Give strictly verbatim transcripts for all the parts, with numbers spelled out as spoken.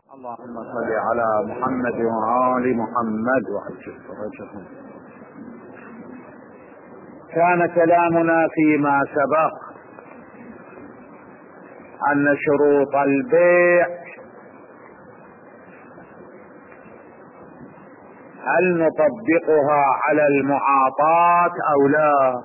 اللهم صل على محمد وآل محمد وعجل فرجهم. كان كلامنا فيما سبق أن شروط البيع هل نطبقها على المعاطاة أو لا؟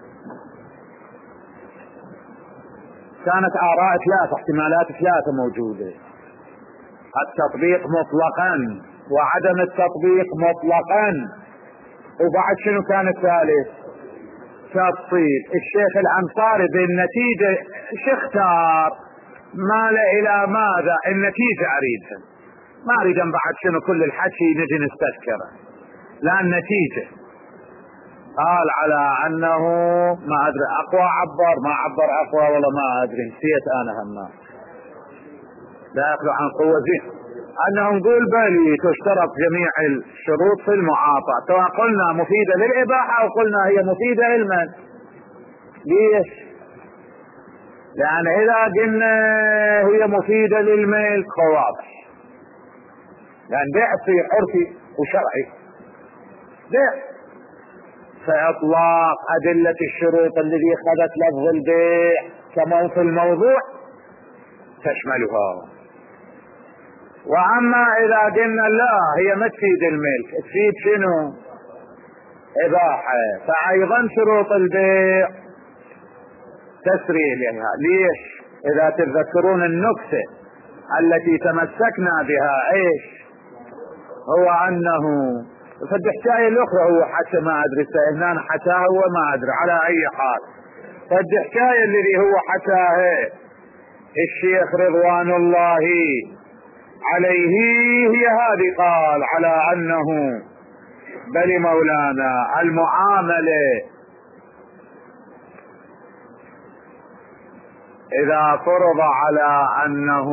كانت آراء ثلاثة، احتمالات ثلاثة موجودة: التطبيق مطلقا، وعدم التطبيق مطلقا، وبعد شنو كان الثالث؟ تفصيل. الشيخ الأنصاري بالنتيجة شو اختار؟ مال إلى ماذا؟ النتيجة أريدها، ما أريد بعد شنو كل الحكي نجي نستذكره، لا النتيجة. قال على أنه ما أدري أقوى، عبر ما عبر أقوى ولا ما أدري، نسيت أنا هما لا يخلو عن قوة زين. أنه نقول بلي تشترط جميع الشروط في المعاطاة، سواء قلنا مفيدة للإباحة أو قلنا هي مفيدة للمن. ليش؟ لأن إذا قلنا هي مفيدة للملك فواضح، لأن بيع في عرفي وشرعي بيع، فإطلاق أدلة الشروط الذي خذت لفظ البيع كما في الموضوع تشملها. وأما إذا قلنا لا هي ما تفيد الملك، تفيد شنو؟ إباحة، فأيضا شروط البيع تسري إليها. ليش؟ إذا تتذكرون النكتة التي تمسكنا بها ايش هو؟ أنه في الحكاية الأخرى هو حتى ما أدري سألنا حتى هو ما أدري على أي حال، فالحكاية الذي هو حتى الشيخ رضوان الله عليه هي هذه، قال على أنه بل مولانا المعاملة إذا فرض على أنه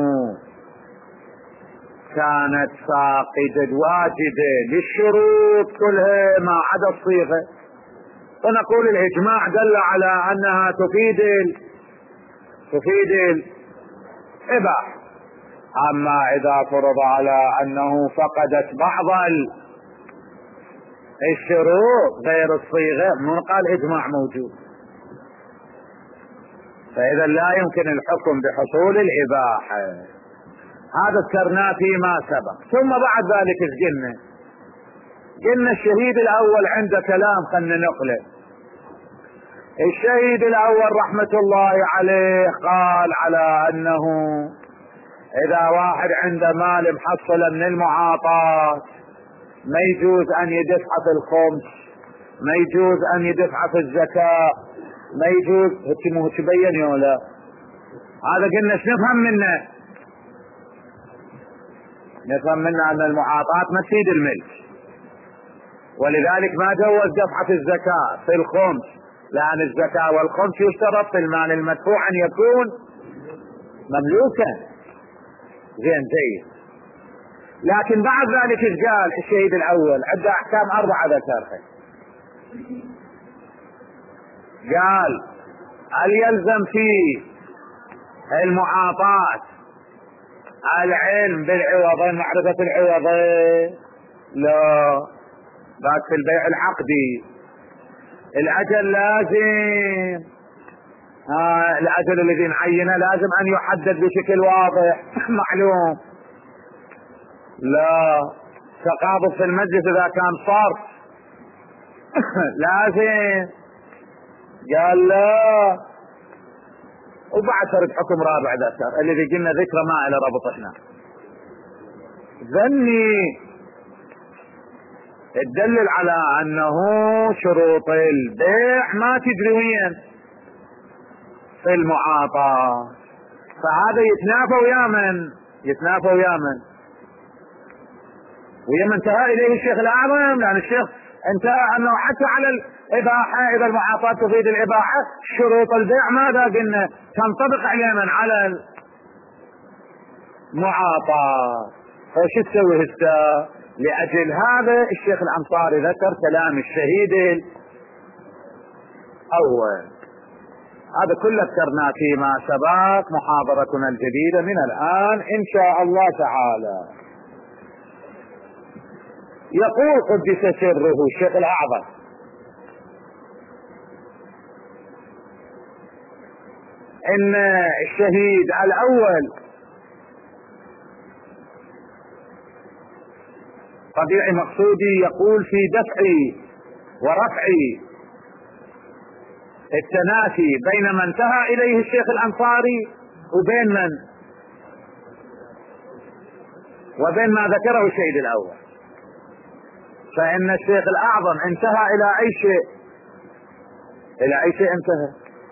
كانت فاقدة واجدة للشروط كلها ما عدا الصيغة، فنقول الإجماع دل على أنها تفيد تفيد الإباحة. أما إذا فرض على أنه فقدت بعض الشروط غير الصيغة من قال إجماع موجود، فإذا لا يمكن الحكم بحصول الإباحة. هذا ذكرناه فيما سبق. ثم بعد ذلك قلنا قلنا الشهيد الأول عند كلام خلنا نقله. الشهيد الأول رحمة الله عليه قال على أنه إذا واحد عنده مال محصلة من المعاطاة ما يجوز أن يدفع في الخمس، ما يجوز أن يدفع في الزكاة، ما يجوز هتمه تبين ولا هذا. قلنا شو نفهم منه؟ نفهم منه أن المعاطاة ما تفيد الملك، ولذلك ما جوز دفعة الزكاة في الخمس، لأن الزكاة والخمس يشترط في المال المدفوع أن يكون مملوكا. زين زين. لكن بعد ذلك قال الشهيد الأول عنده أحكام أربعة ذكرها. قال هل يلزم في المعاطاة العلم بالعوضين، معرفة العوضين؟ لا. بعد في البيع العقدي الأجل لازم آه الأجل الذي نعينه لازم أن يحدد بشكل واضح معلوم. لا. تقابض في المجلس إذا كان صرف لازم. قال لا. وبعد ترد حكم رابع ذكر الذي قلنا ذكر ما إلى ربط احنا ذني تدلل على أنه شروط البيع ما تجري وين في المعاطاة، فهذا يتنافى ويا من؟ يتنافى ويا من؟ ويا من انتهى إليه الشيخ الأعظم، لأن الشيخ انتهى أنه حتى على الإباحة إذا المعاطاة تفيد الإباحة شروط البيع ماذا قلنا؟ تنطبق على من؟ على المعاطاة. فشو تسوي هسه؟ لأجل هذا الشيخ الأنصاري ذكر كلام الشهيد الأول هذا كله ذكرنا فيما سبق. محاضرتنا الجديدة من الآن إن شاء الله تعالى. يقول قدس سره الشيخ الأعظم: إن الشهيد الأول ربيع مقصودي يقول في دفع ورفع التنافي بين ما انتهى إليه الشيخ الأنصاري وبين من وبين ما ذكره الشهيد الأول. فإن الشيخ الأعظم انتهى إلى أي شيء إلى أي شيء انتهى؟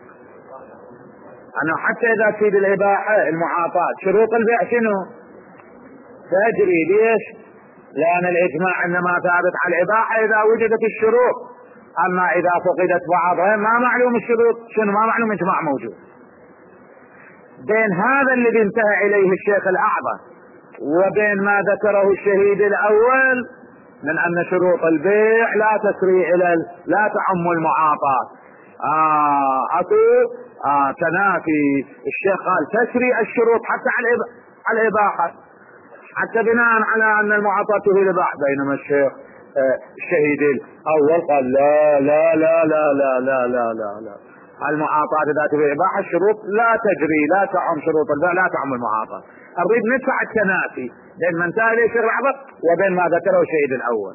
أنه حتى إذا تفيد الإباحة المعاطاة شروط البيع شنو؟ تجري. ليش؟ لأن الإجماع إنما ثابت على الإباحة إذا وجدت الشروط، أما إذا فقدت بعضها ما معلوم الشروط شنو، ما معلوم إجماع موجود. بين هذا الذي انتهى إليه الشيخ الأعظم وبين ما ذكره الشهيد الأول من أن شروط البيع لا تسري إلى لا تعم المعاطاة. آه أقول آه تنافي. الشيخ قال تسري الشروط حتى على الإباحة، حتى بناء على أن المعاطاة تفيد الإباحة، بينما الشيخ آه الشهيد الأول قال لا لا لا لا لا لا لا لا, لا. المعاطاة إذا تفيد الإباحة الشروط لا تجري، لا تعم شروط البيع، لا تعم المعاطاة. أريد ندفع التنافي بين من انتهى إليه الشيخ الأعظم وبين ما ذكره الشهيد الأول.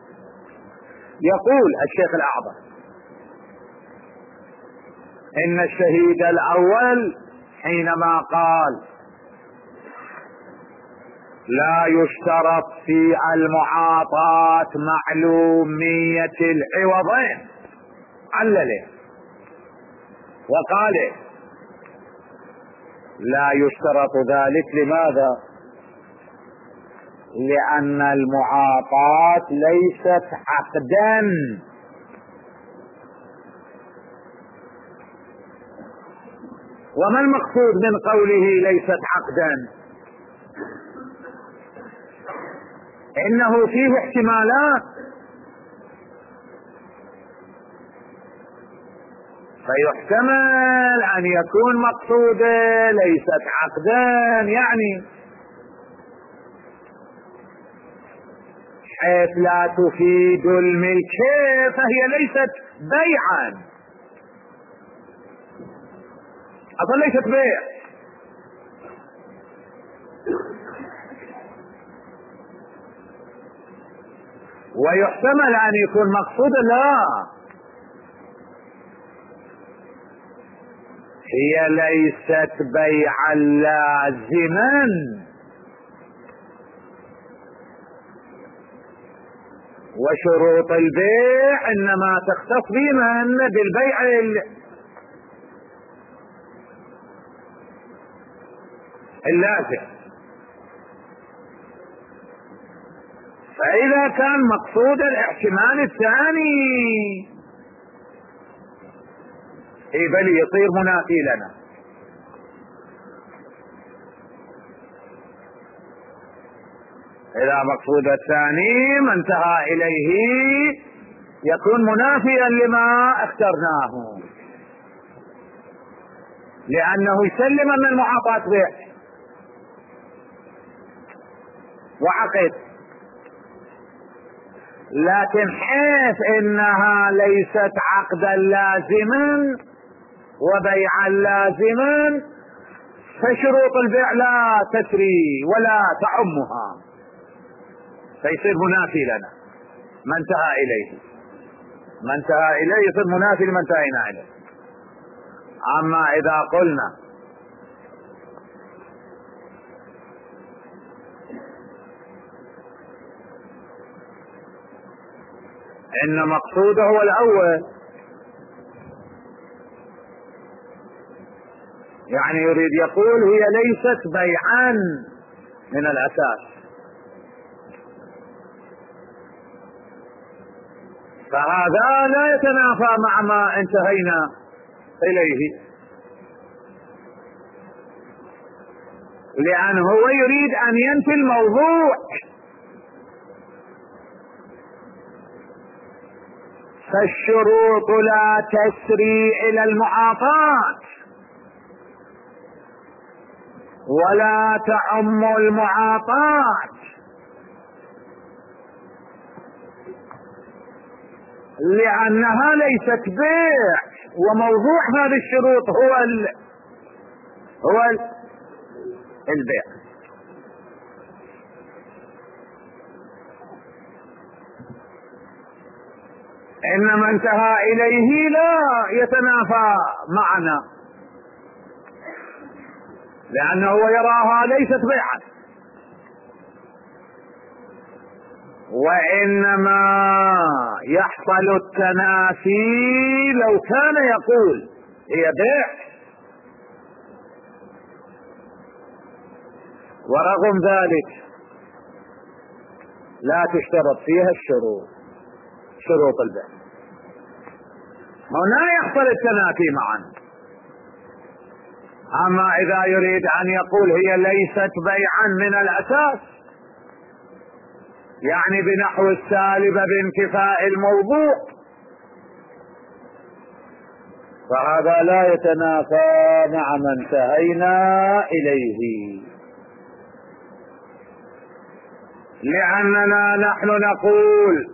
يقول الشيخ الأعظم إن الشهيد الأول حينما قال لا يشترط في المعاطاة معلومية العوضين علله وقال لا يشترط ذلك. لماذا؟ لأن المعاطاة ليست عقدا، وما المقصود من قوله ليست عقدا؟ إنه فيه احتمالات، فيحتمل أن يكون مقصوده ليست عقدا، يعني حيث لا تفيد الملك فهي ليست بيعا، أصلا ليست بيع. ويحتمل أن يكون مقصوده لا، هي ليست بيعا لازما، وشروط البيع إنما تختص بمن بالبيع اللازم. فإذا كان مقصود الاحتمال الثاني إيه بل يصير منافي لنا. إذا مقصود الثاني ما انتهى إليه يكون منافيا لما اخترناه، لأنه يسلم أن المعاطاة بيع وعقد، لكن حيث إنها ليست عقدا لازما وبيعا لازما فشروط البيع لا تسري ولا تعمها، فيصير منافي لنا ما انتهى إليه. ما انتهى إليه يصير منافي لما انتهينا إليه. أما إذا قلنا إن مقصوده هو الأول، يعني يريد يقول هي ليست بيعا من الأساس، فهذا لا يتنافى مع ما انتهينا إليه، لأنه هو يريد أن ينفي الموضوع. فالشروط لا تسري إلى المعاطاة ولا تعم المعاطاة، لأنها ليست بيع، وموضوع هذه الشروط هو ال... هو ال... البيع. إنما انتهى إليه لا يتنافى معنا، لأنه يراها ليست بيعا، وإنما يحصل التنافي لو كان يقول هي بيع، ورغم ذلك لا تشترط فيها الشروط، شروط البيع، هنا يحصل التنافي معا. أما إذا يريد أن يقول هي ليست بيعا من الأساس، يعني بنحو السالب بانتفاء الموضوع، فهذا لا يتنافى مع ما انتهينا إليه، لأننا نحن نقول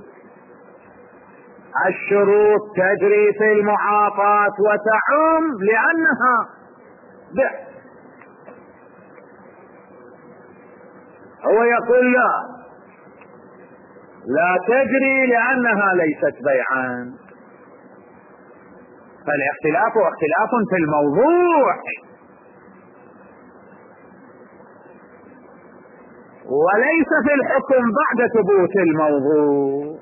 الشروط تجري في المعاطاة وتعم لأنها بيع. هو يقول لا، لا تجري لأنها ليست بيعا، فالاختلاف اختلاف في الموضوع وليس في الحكم بعد ثبوت الموضوع.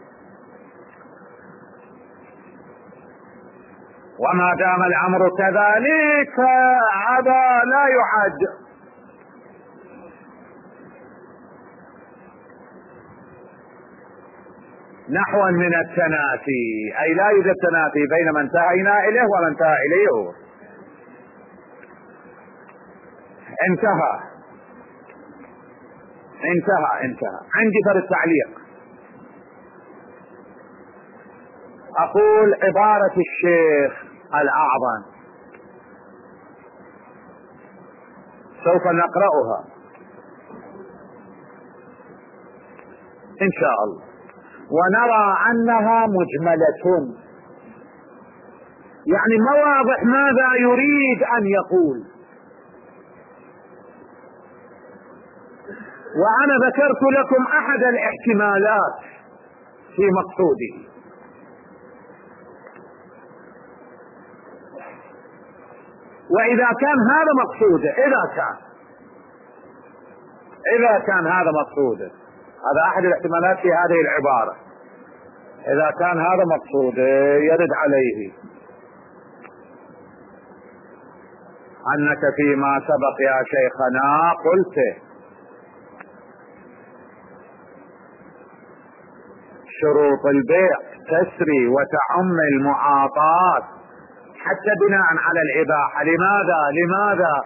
وما دام الأمر كذلك هذا لا يعد نحوا من التنافي، أي لا يوجد تنافي بين ما انتهينا إليه وما انتهى إليه هو. انتهى انتهى انتهى عندي فرق تعليق. أقول عبارة الشيخ الأعظم سوف نقرأها إن شاء الله، ونرى أنها مجملة، يعني ما واضح ماذا يريد أن يقول، وأنا ذكرت لكم أحد الاحتمالات في مقصوده. وإذا كان هذا مقصوده، إذا كان إذا كان هذا مقصوده، هذا أحد الاحتمالات في هذه العبارة، إذا كان هذا مقصوده يرد عليه أنك فيما سبق يا شيخنا قلت شروط البيع تسري وتعم المعاطاة حتى بناء على الإباحة. لماذا لماذا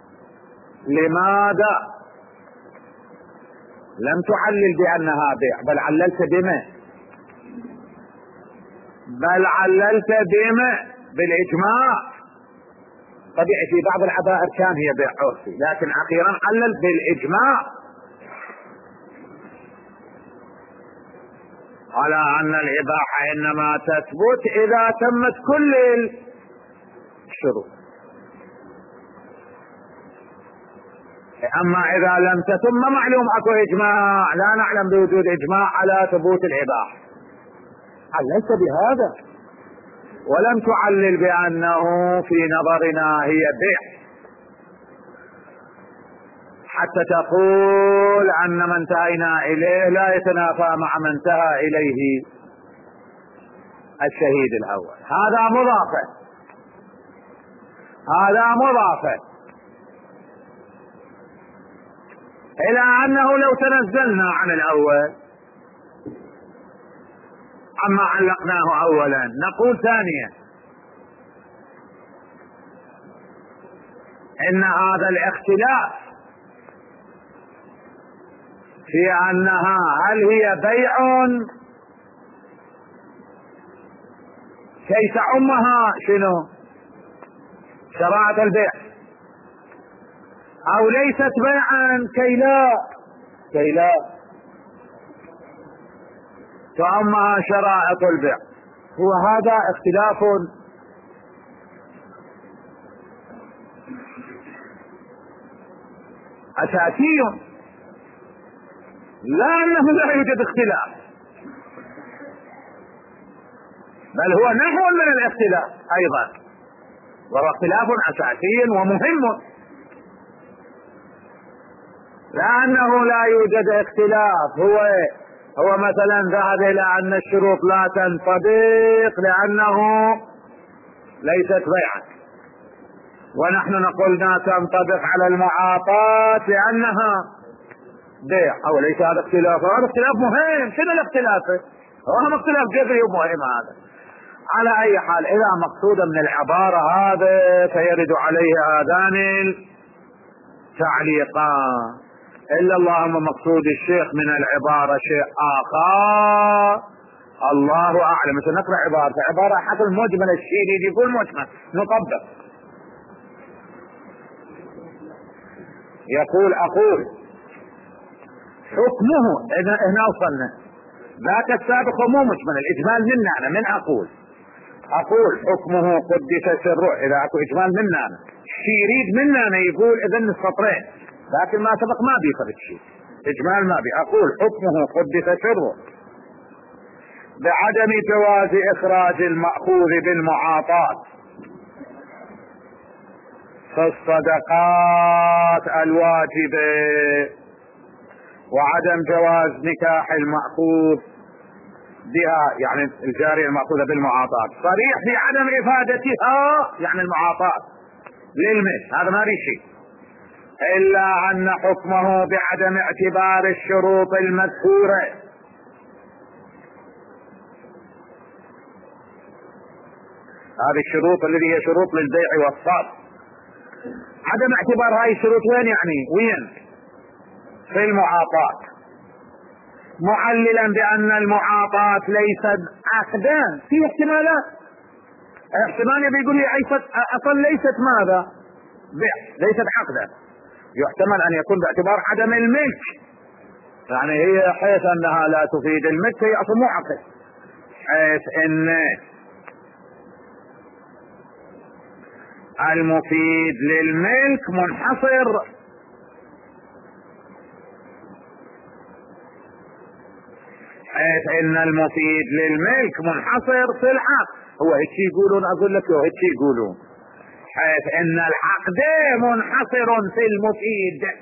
لماذا لم تعلل بأنها بيع، بل عللت بما بل عللت بما بالإجماع. طبيعي في بعض العبائر كان هي بيع عرفي، لكن أخيرا علل بالإجماع على أن الإباحة إنما تثبت إذا تمت كل الشروط، أما إذا لم تتم معلوم أكو إجماع، لا نعلم بوجود إجماع على ثبوت الإباحة. عللت بهذا ولم تعلل بأنه في نظرنا هي بيع حتى تقول أن ما انتهينا إليه لا يتنافى مع ما انتهى إليه الشهيد الأول. هذا مضافة هذا مضافة إلى أنه لو تنزلنا عن الأول عما علقناه أولا نقول ثانيا إن هذا الاختلاف في أنها هل هي بيع كي تعمها شنو؟ شرائط البيع، او ليست بيعا كي لا كي لا تعمها شرائط البيع. هو هذا اختلاف اساسي، لا انه لا يوجد اختلاف، بل هو نحو من الاختلاف ايضا، وهو اختلاف اساسي ومهم. لانه لا يوجد اختلاف، هو هو مثلا ذهب الى ان الشروط لا تنطبق لانه ليست بيعا، ونحن نقول لا تنطبق على المعاطاة لانها بيع. او ليس هذا اختلاف؟ هذا اختلاف مهم. شنو الاختلاف؟ هو اختلاف جذري ومهم هذا. على اي حال، اذا مقصود من العبارة هذا فيرد عليه هذان التعليقان. الا اللهم مقصود الشيخ من العبارة شيء اخر، الله اعلم. مثل نقرأ عبارة عبارة حتى المجمل الشيء يقول مجمل نطبق. يقول اقول حكمه، هنا وصلنا، ذاك السابق مو مجمل، الاجمال منا انا من اقول اقول حكمه قدس سره. اذا اكو اجمال منا انا، شي يريد منا انا يقول اذن السطرين، لكن ما سبق ما بيفرق شيء، اجمال ما بي. اقول حكمه قدس سره بعدم جواز اخراج المأخوذ بالمعاطاة في الصدقات الواجبة، وعدم جواز نكاح المأخوذ بها، يعني الجارية المأخوذة بالمعاطاة، صريح في عدم افادتها، يعني المعاطاة للمثل، هذا ما في شيء، الا ان حكمه بعدم اعتبار الشروط المذكورة. هذه الشروط التي هي شروط للبيع والصرف، عدم اعتبار هاي الشروط وين؟ يعني وين؟ في المعاطاة، معللا بان المعاطاة ليست عقدا. في احتمالات، احتمال بيقول لي اصلا ليست ماذا؟ بيع، ليست عقدا. يحتمل ان يكون باعتبار عدم الملك، يعني هي حيث انها لا تفيد الملك هي اصلا مو عقد، حيث ان المفيد للملك منحصر حيث ان المفيد للملك منحصر في العقد. هو هيك يقولون، اقول لك هو هيك يقولون، حيث ان العقد منحصر في المفيد.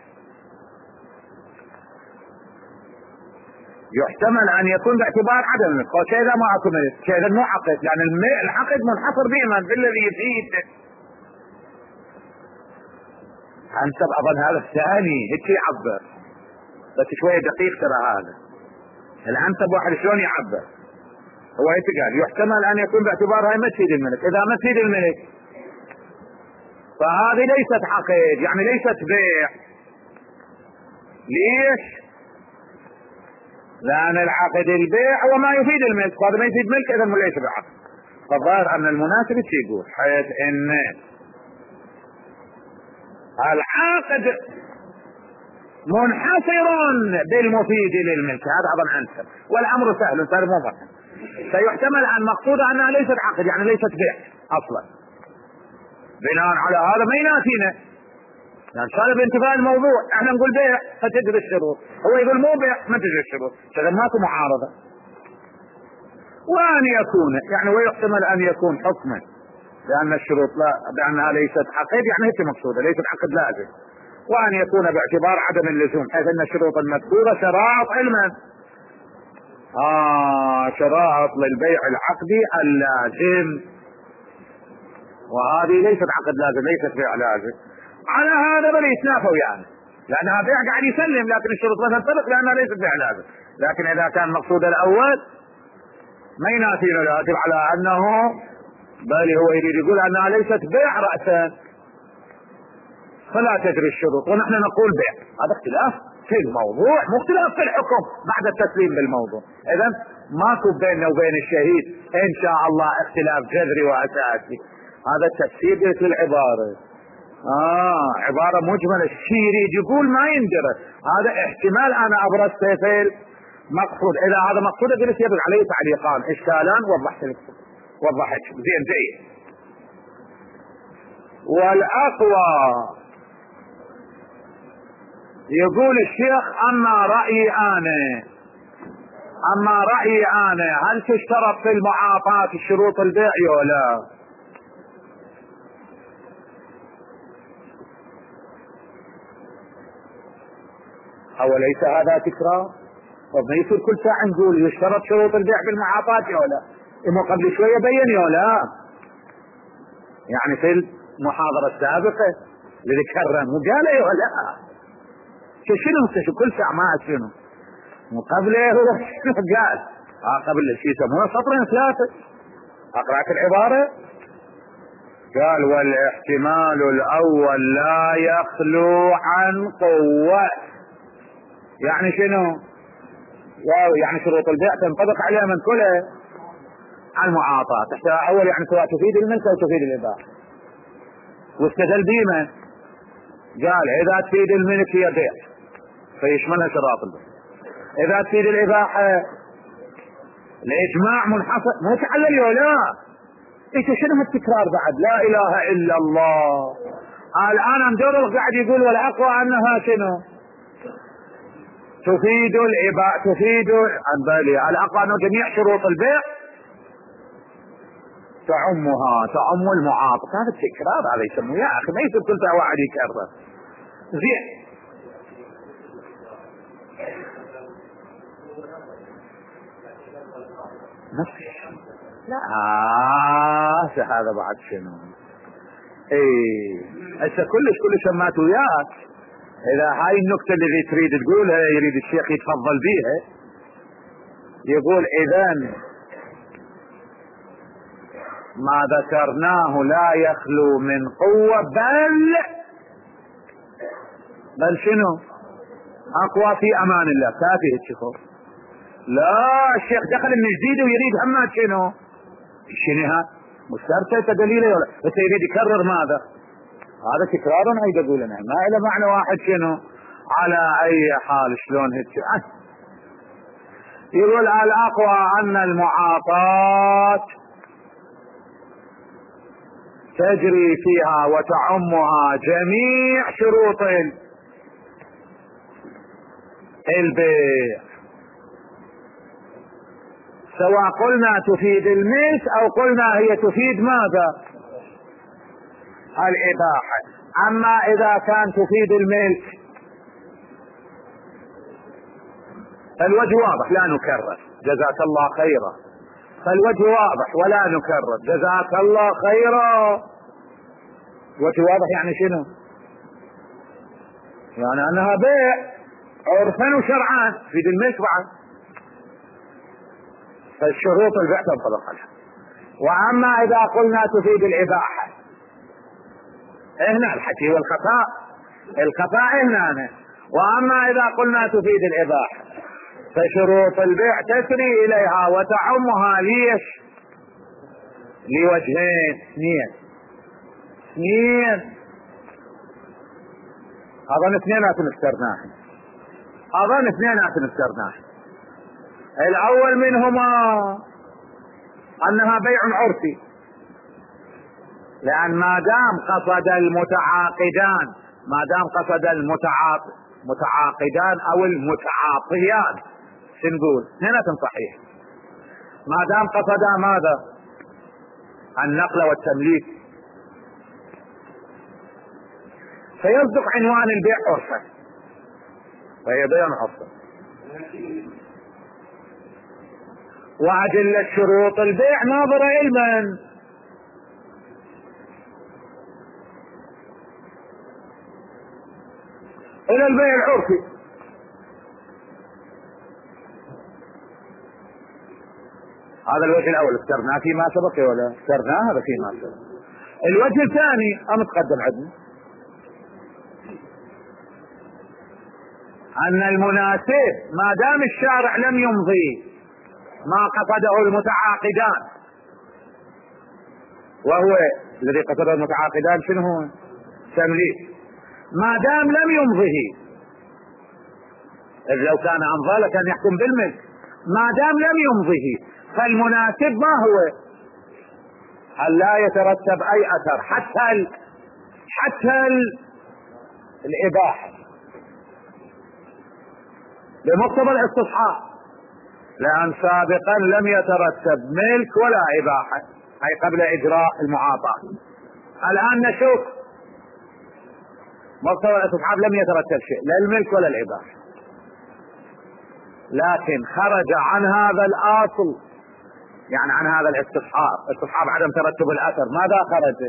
يحتمل ان يكون باعتبار عدم الملك، كذا ما اكو ملك، كذا مو عقد، يعني العقد منحصر بمن؟ بالذي يفيد. انسب اظن هذا الثاني هيك يعبر، بس شوية دقيق ترى هذا الانسب. واحد شلون يعبر؟ هو هيك قال يحتمل ان يكون باعتبار هاي ما تفيد الملك. اذا ما تفيد الملك فهذه ليست عقد، يعني ليست بيع. ليش؟ لان العقد البيع هو ما يفيد الملك، وهذا ما يفيد ملك، اذا ليس بعقد. فالظاهر ان المناسب يقول حيث ان العقد منحصر بالمفيد للملك، هذا اظن انسب، والامر سهل سهل مو مرة. فيحتمل ان مقصودها انها ليست عقد، يعني ليست بيع اصلا. بناء على هذا ما ينافينا، يعني صار بانتفاء الموضوع. احنا نقول بيع فتجري الشروط، هو يقول مو بيع ما تجري الشروط، فاذا ماكو معارضة. وان يكون يعني ويحتمل ان يكون حكما لان الشروط لا بانها ليست عقد، يعني هيك مقصودة ليست عقد لازم. وان يكون باعتبار عدم اللزوم، حيث ان الشروط المذكورة شرائط علما، آه شرائط للبيع العقدي اللازم، وهذه ليست عقد لازم، ليست بيع لازم. على هذا بل يتنافوا يعني، لانها بيع قاعد يسلم، لكن الشروط لا تنطبق لانها ليست بيع لازم. لكن اذا كان مقصود الاول ما ينافي الواجب على انه، بل هو يريد يقول انها ليست بيع رأسا فلا تجري الشروط، ونحن نقول بيع. هذا اختلاف في الموضوع، مو اختلاف في الحكم بعد التسليم بالموضوع. اذا ماكو بيننا وبين الشهيد ان شاء الله اختلاف جذري واساسي. هذا التفسير في العبارة. اه عبارة مجملة، الشيء يريد يقول ما يندرى. هذا احتمال انا ابرزته في المقصود. اذا هذا مقصود اجلس يرد عليه تعليقان اشكالان وضحت لك وضحت زين زين. والاقوى يقول الشيخ اما رأيي انا اما رأيي انا هل تشترط في المعاطاة الشروط البيع ولا؟ أوليس هذا تكرار؟ وما يصير كل ساعة نقول يشترط شروط البيع بالمعاطاة ولا؟ إما قبل شوية بين ولا؟ يعني في المحاضرة السابقة اللي ذكرنا وقال ولا؟ شو شنو شو كل ساعة ما شنو؟ وقبله هو شنو قال؟ اه قبل شيء يسمونه سطرين ثلاثة. أقرأت العبارة؟ قال والاحتمال الأول لا يخلو عن قوة. يعني شنو؟ يعني شروط البيع تنطبق عليها من كله على المعاطاة. تحت أول يعني سواء تفيد الملك أو تفيد الإباحة. واستدل بيمة قال إذا تفيد الملك هي بيع فيشملها شراط البيع. إذا تفيد الإباحة الإجماع منحصر مو تعلل ولا؟ إيش شنو هالتكرار بعد؟ لا إله إلا الله. الآن مدور قاعد يقول والأقوى أنها شنو؟ تفيد الإباحة تفيد عن بالي الأقوى أنه جميع شروط البيع تعمها تعم المعاطفة. هذا التكرار هذا يسموه يا أخي ما يصير كل ساعة واحد يكرر. زين نفس لا آه هذا بعد شنو؟ ايه هسه كلش كلش سمات وياك. اذا هاي النكتة اللي تريد تقولها يريد الشيخ يتفضل بيها. يقول اذا ما ذكرناه لا يخلو من قوة بل بل شنو اقوى في امان الله. كافي الشيخ. لا الشيخ دخل من جديد ويريد همات شنو شنو ها مسترسل دليله ولا بس يريد يكرر ماذا؟ هذا تكرار ايضا يقول لنا ما له معنى واحد شنو على اي حال شلون هيك. يقول الاقوى ان المعاطاة تجري فيها وتعمها جميع شروط البيع سواء قلنا تفيد الملك او قلنا هي تفيد ماذا؟ الإباحة. اما اذا كان تفيد الملك الوجه واضح لا نكرر جزاك الله خيرا. فالوجه واضح ولا نكرر جزاك الله خيرا. وجه واضح يعني شنو؟ يعني انها بيع عرفا وشرعا تفيد الملك بعد فالشروط البيع تنطبق عليها. واما اذا قلنا تفيد الاباحة هنا الحكي والخفاء الخفاء هنا أنا. واما اذا قلنا تفيد الاباحة فشروط البيع تسري اليها وتعمها ليش؟ لوجهين اثنين اثنين اظن اثنينات نفترناه اظن اثنينات نفترناه. الاول منهما انها بيع عرفي لان ما دام قصد المتعاقدان ما دام قصد المتعاقدان او المتعاطيان شنقول هنا صحيح ما دام قصدا ماذا؟ النقل والتمليك فيصدق عنوان البيع عرفا وهي بيع عرفا. وأدلة شروط البيع ناظرة علما إلى البيع العرفي. هذا الوجه الأول افترناه فيما سبق ولا افترناه هذا فيما سبق. الوجه الثاني أم تقدم عندنا أن المناسب ما دام الشارع لم يمضي ما قصده المتعاقدان، وهو الذي قصده المتعاقدان شنو هو؟ تمليك. ما دام لم يمضه، إذ لو كان أمضى لكان يحكم بالملك، ما دام لم يمضه فالمناسب ما هو؟ أن لا يترتب أي أثر حتى ال... حتى ال... الإباحة بمقتضى الاستصحاب، لأن سابقا لم يترتب ملك ولا إباحة، أي قبل إجراء المعاطاة. الآن نشوف مقتضى الاستصحاب لم يترتب شيء، لا الملك ولا الإباحة، لكن خرج عن هذا الأصل، يعني عن هذا الاستصحاب، استصحاب عدم ترتب الأثر. ماذا خرج؟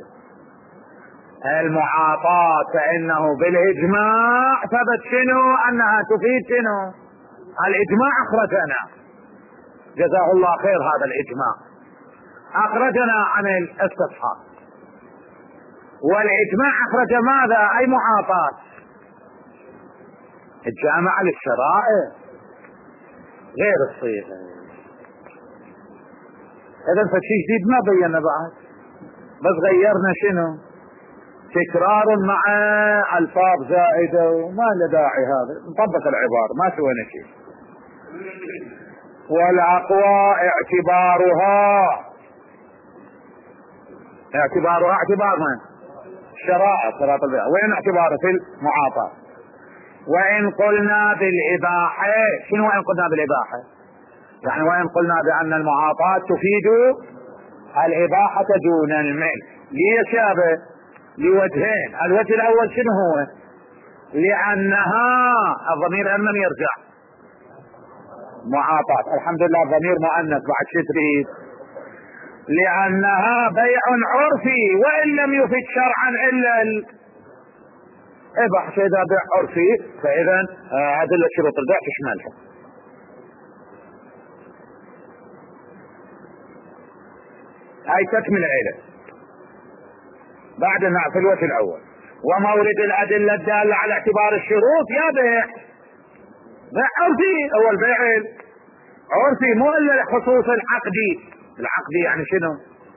المعاطاة، فإنه بالإجماع ثبت شنو؟ أنها تفيد شنو؟ الإجماع أخرجنا، جزاه الله خير، هذا الإجماع أخرجنا عن الاستصحاب، والإجماع أخرج ماذا؟ أي معاطاة؟ الجامعة للشرائع غير الصيغة. إذن فشي جديد ما بينا بعد، بس غيرنا شنو؟ تكرار مع الفاظ زائدة، وما له داعي هذا، نطبق العبارة ما سوينا شيء. والأقوى اعتبارها اعتبارها اعتبار من؟ الشرائع، صراط البيع. وين اعتباره؟ في المعاطاة. وإن قلنا بالإباحة، شنو وإن قلنا بالإباحة؟ يعني وإن قلنا بأن المعاطاة تفيد الإباحة دون الملك، ليشابه لوجهين. الوجه الأول شنو هو؟ لأنها الضمير أمن يرجع معاطاة، الحمد لله الضمير مؤنث بعد شو تريد؟ لأنها بيع عرفي وإن لم يفد شرعا إلا الإباحة. إذا بيع عرفي فإذا أدلة شروط البيع تشملها. هاي تكمل عيلة بعد في الوجه الأول. ومورد الأدلة الدالة على اعتبار الشروط يا بيع بيع عرفي، أول بيع عرفي مو إلا خصوص العقدي. العقدي يعني شنو؟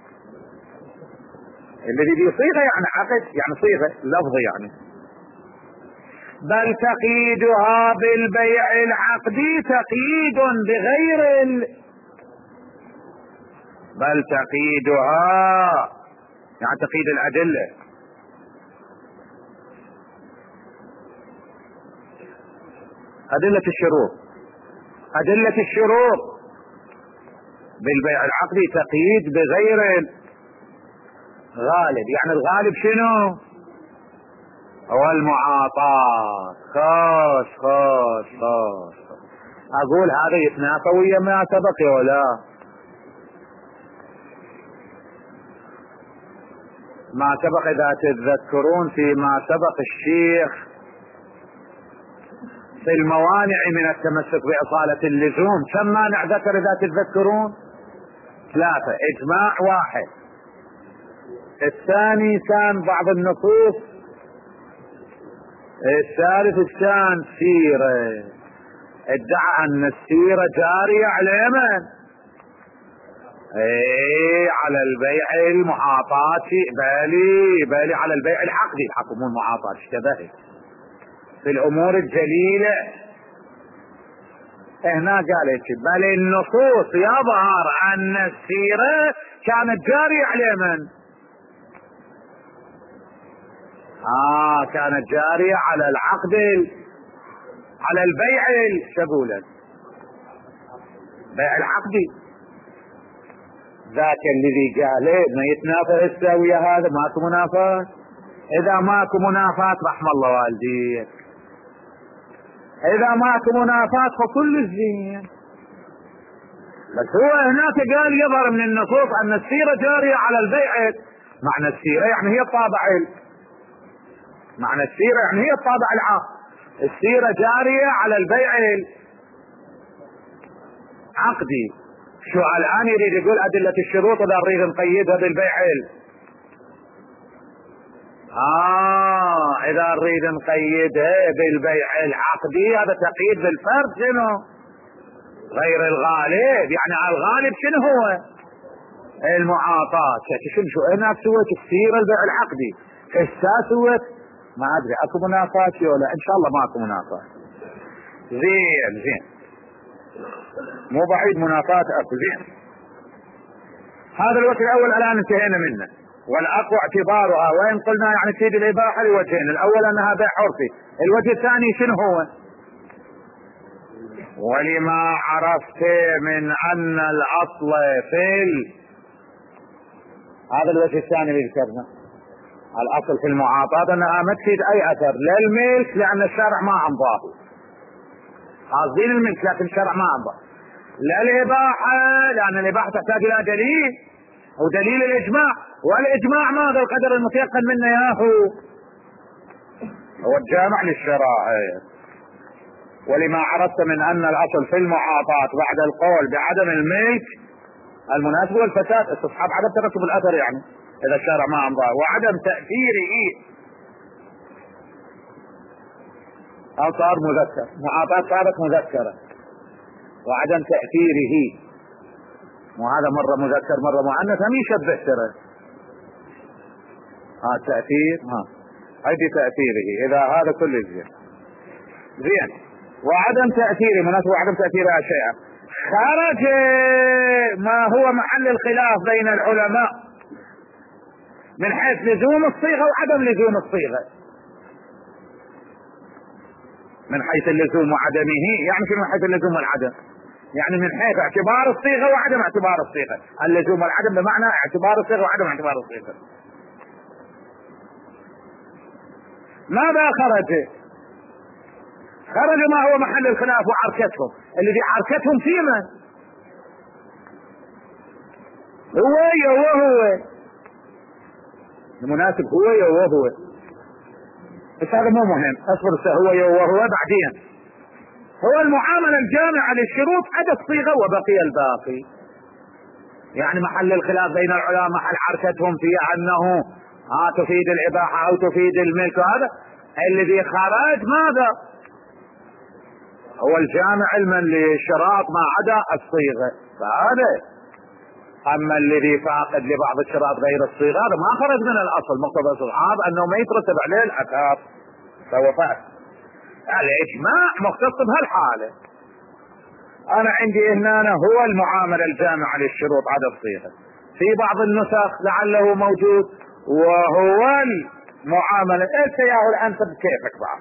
الذي دي صيغة، يعني عقد، يعني صيغة لفظ يعني. بل تقييدها بالبيع العقدي تقييد بغير ال... بل تقييدها يعني تقييد الأدلة، أدلة الشروط، أدلة الشروط بالبيع العقدي تقييد بغير الغالب. يعني الغالب شنو؟ هو المعاطاة. خاص خاص خاص أقول هذا يتنافى ويا ما سبق ولا ما سبق؟ إذا تتذكرون فيما سبق الشيخ في الموانع من التمسك بإصالة اللزوم كم مانع ذكر إذا تتذكرون؟ ثلاثة. إجماع واحد، الثاني كان بعض النصوص، الثالث كان سيرة، ادعى أن السيرة جارية على من؟ ايه على البيع المعاطاة، بالي بالي على البيع العقدي، الحق مو المعاطاة، اشتبهت في الامور الجليلة. هنا قالت بل النصوص يظهر ان السيرة كانت جارية على من؟ اه كانت جارية على العقد، على البيع شقولا بيع العقدي. ذاك الذي قال ما يتنافى الساوية، هذا ماكو منافاة. اذا ماكو منافاة رحم الله والديك، اذا ماكو منافاة فكل الزين. بس هو هناك قال يظهر من النصوص ان السيرة جارية على البيع. معنى السيرة يعني هي الطابع، معنى السيرة يعني هي الطابع العام. السيرة جارية على البيع عقدي. شو الآن يريد يقول أدلة الشروط إذا نريد نقيدها بالبيع. آه إذا نريد نقيدها بالبيع العقدي هذا تقييد بالفرد شنو؟ غير الغالب، يعني على الغالب شنو هو؟ المعاطاة. شنو شو هناك سويت كثير البيع العقدي، هسه سويت ما ادري اكو منافات ولا ان شاء الله ماكو منافات. زين زين مو بعيد منافات اكو. زين هذا الوجه الاول الان انتهينا منه. والاقوى اعتبارها وان قلنا يعني تفيد الاباحه لوجهين، الاول انها بيع عرفي، الوجه الثاني شنو هو؟ ولما عرفت من ان الاصل في ال... هذا الوجه الثاني اللي ذكرنا، الاصل في المعاطاة انها ما تفيد اي اثر للملك لان الشرع ما امضاه، قاصدين الملك لكن الشرع ما امضاه، لا الاباحة لان الاباحة تحتاج الى دليل ودليل الاجماع، والاجماع ماذا القدر المتيقن منه ياهو هو الجامع للشرائع. ولما عرفت من ان الاصل في المعاطاة بعد القول بعدم الملك المناسب والفساد استصحاب عدم ترتب الاثر، يعني اذا الشارع ما امضاه، وعدم تأثيره او صار مذكر، معاطاة صارت مذكرة وعدم تأثيره، وهذا مرة مذكر مرة مؤنث هم يشبه ترى. ها تأثير ها ايدي تأثيره اذا هذا كله زين. زين وعدم تأثيره مناسب وعدم تأثيرها شيئا، خرج ما هو محل الخلاف بين العلماء من حيث لزوم الصيغة وعدم لزوم الصيغة. من حيث اللزوم وعدمه يعني شنو من حيث اللزوم والعدم؟ يعني من حيث اعتبار الصيغة وعدم اعتبار الصيغة، اللزوم والعدم بمعنى اعتبار الصيغة وعدم اعتبار الصيغة. ماذا خرج؟ خرج ما هو محل الخلاف وعركتهم، الذي عركتهم في من؟ هو هو هو المناسب هو هو هو بس هذا مو مهم، اصبر هو هو هو بعدين. هو المعاملة الجامعة للشروط عدا الصيغة وبقي الباقي، يعني محل الخلاف بين العلماء محل عركتهم في انه ها تفيد الاباحة او تفيد الملك، وهذا الذي خرج ماذا؟ هو الجامع علما للشراط ما عدا الصيغة، فهذا اما الذي فاقد لبعض الشراط غير الصيغة هذا ما خرج من الاصل، مقتضى الصحاب انه ما يترتب عليه الاثار، فهو فاقد. الاجماع مختص بهالحالة. انا عندي هنا هو المعاملة الجامعة للشروط عدا الصيغة، في بعض النسخ لعله موجود وهو المعاملة انت ياهو الانسب كيفك بعض.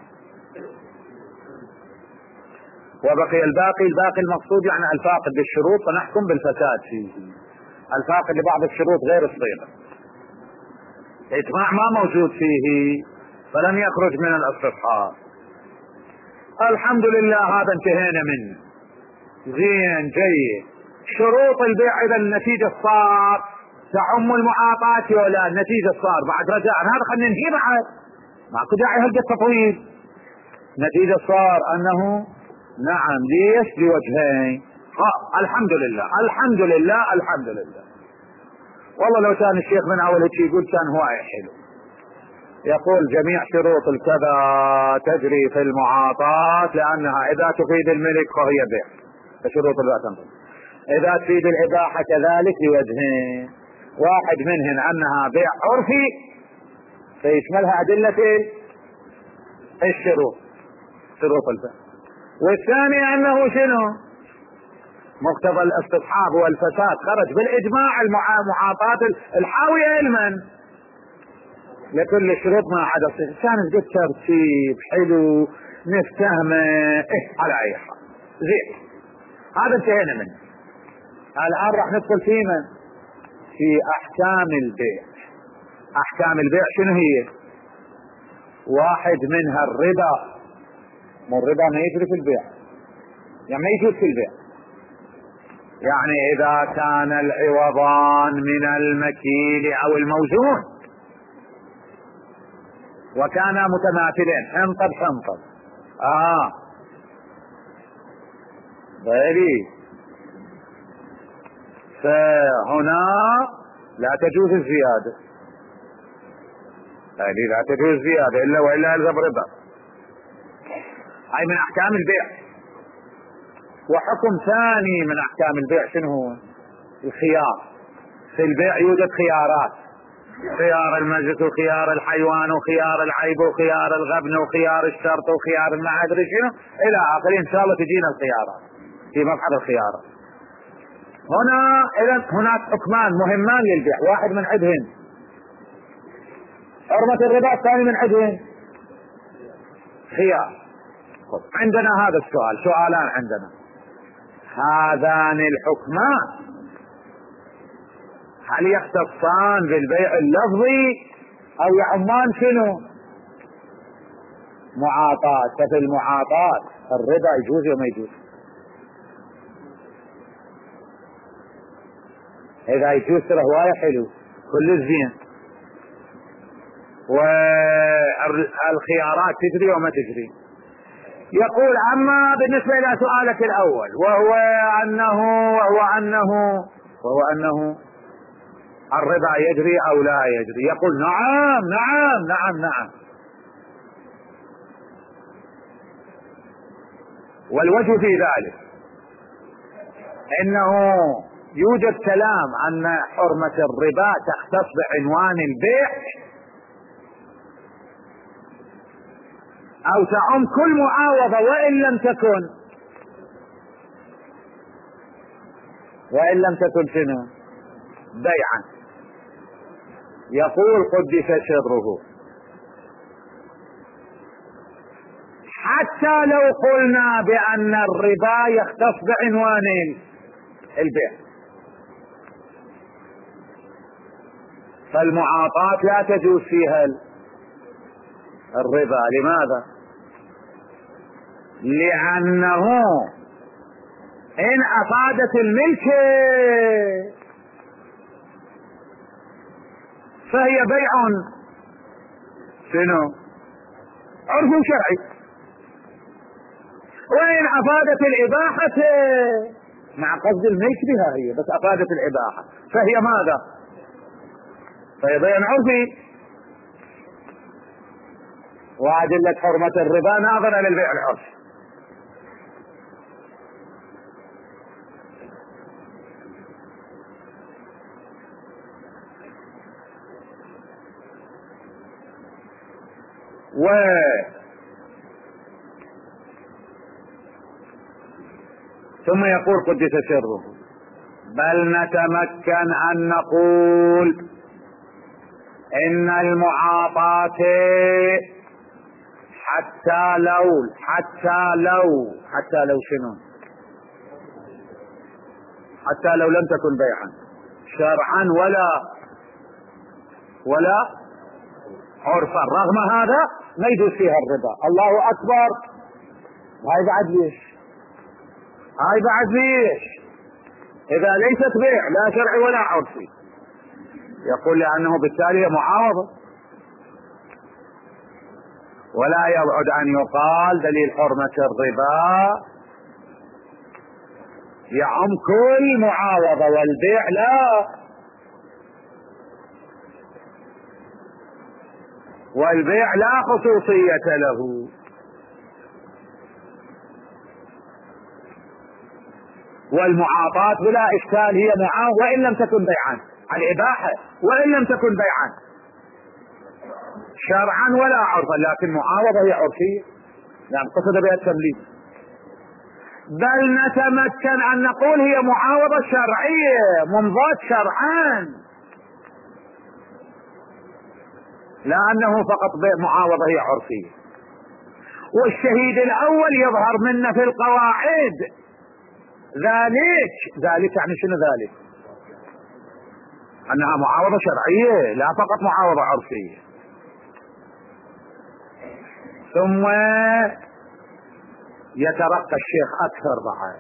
وبقي الباقي، الباقي المقصود يعني الفاقد للشروط فنحكم بالفساد فيه، الفاقد لبعض الشروط غير الصيغة، اجماع ما موجود فيه فلم يخرج من الاستصحاب. الحمد لله هذا انتهينا منه. زين جيد. شروط البيع اذا النتيجة صار تعم المعاطاة ولا النتيجة صار بعد رجاء هذا خلينا نجيب بعد ماكو داعي هلقى التطويل. نتيجة صار انه نعم ليش لوجهين. ها الحمد لله الحمد لله الحمد لله. والله لو كان الشيخ من اول هيك يقول كان هو حلو، يقول جميع شروط الكذا تجري في المعاطاة لانها اذا تفيد الملك فهي بيع، فشروط البيع تنطبق. اذا تفيد الاباحة كذلك لوجهين، واحد منهن انها بيع عرفي فيشملها ادلة الشروط شروط البيع، والثاني انه شنو مقتضى الاستصحاب والفساد خرج بالاجماع المعاطاة الحاوية المن لكل الشروط ما عدا الصيغة. كان قد ترتيب حلو نفتهمه إيه على اي حال. زين هذا انتهينا منه. الان راح ندخل في من في احكام البيع. احكام البيع شنو هي؟ واحد منها الربا، مو الربا ما يجري في البيع يعني ما يجوز في البيع، يعني اذا كان العوضان من المكيل او الموزون وكانا متماثلين حنطب حنطب اه غيري فهنا لا تجوز الزيادة، هذه لا تجوز زيادة الا والا يلزم ربا. هاي من احكام البيع. وحكم ثاني من احكام البيع شنو هو؟ الخيار. في البيع يوجد خيارات، خيار المجلس وخيار الحيوان وخيار العيب وخيار الغبن وخيار الشرط وخيار ما ادري شنو الى اخره. ان شاء الله تجينا الخيارات في مبحث الخيارات. هنا اذا هناك حكمان مهمان للبيع، واحد من عندهن حرمة الربا، الثاني من عندهن خيار. عندنا هذا السؤال، سؤالان عندنا. هذان الحكمان هل يختصان بالبيع اللفظي او يعمان شنو؟ معاطاة. ففي المعاطاة الربا يجوز وما يجوز؟ اذا يجوز ترى هواية حلو كل الزين، والخيارات تجري وما تجري. يقول اما بالنسبة الى سؤالك الاول وهو انه وهو انه وهو انه الربا يجري او لا يجري، يقول نعم نعم نعم نعم. والوجه في ذلك انه يوجد كلام ان حرمة الربا تختص بعنوان البيع او تعم كل معاوضة وان لم تكن وان لم تكن شنو؟ بيعا. يقول قدس سره حتى لو قلنا بان الربا يختص بعنوان البيع فالمعاطاة لا تجوز فيها الربا. لماذا؟ لانه ان افادت الملك فهي بيع شنو؟ عرف شرعي، وإن أفادت الإباحة مع قصد الملك بها هي بس أفادت الإباحة فهي ماذا؟ فهي بيع عرفي. وأدلة حرمة الربا ناظرة للبيع العرفي. و ثم يقول قدس سره بل نتمكن أن نقول إن المعاطاة حتى لو حتى لو حتى لو شنو؟ حتى لو لم تكن بيعا شرعا ولا ولا عرفا، رغم هذا ما يجوز فيها الربا. الله أكبر. هاي بعد ليش؟ هاي بعد ليش؟ إذا ليست بيع لا شرعي ولا عرفي. يقول لأنه بالتالي معاوضة. ولا يبعد أن يقال دليل حرمة الربا يعم كل معاوضة والبيع لا، والبيع لا خصوصية له. والمعاطاة بلا إشكال هي معاوضة وإن لم تكن بيعا، الإباحة وإن لم تكن بيعا شرعا ولا عرفا، لكن معاوضة هي عرفية لأن قصد بها التمليك. بل نتمكن أن نقول هي معاوضة شرعية ممضاة شرعا، لأنه فقط معاوضة هي عرفية. والشهيد الأول يظهر منا في القواعد ذلك ذلك يعني شنو ذلك؟ أنها معاوضة شرعية لا فقط معاوضة عرفية. ثم يترقى الشيخ أكثر بعد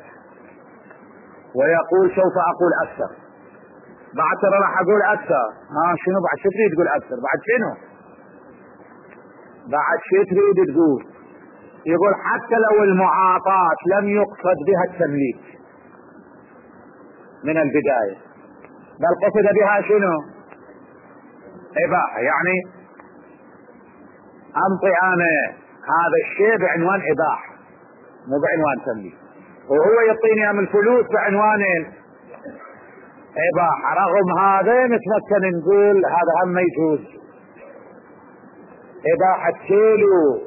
ويقول سوف أقول أكثر بعد، ترى راح أقول أكثر. ها شنو بعد؟ شو تريد تقول أكثر بعد؟ شنو بعد؟ شو تريد تقول؟ يقول حتى لو المعاطاة لم يقصد بها التمليك من البداية بل قصد بها شنو؟ إباحة، يعني أنطي أنا هذا الشيء بعنوان إباحة مو بعنوان تمليك. وهو يعطيني من الفلوس بعنوان الإباحة، رغم هذا نتمكن نقول هذا هم ما يجوز. إباحة كيلو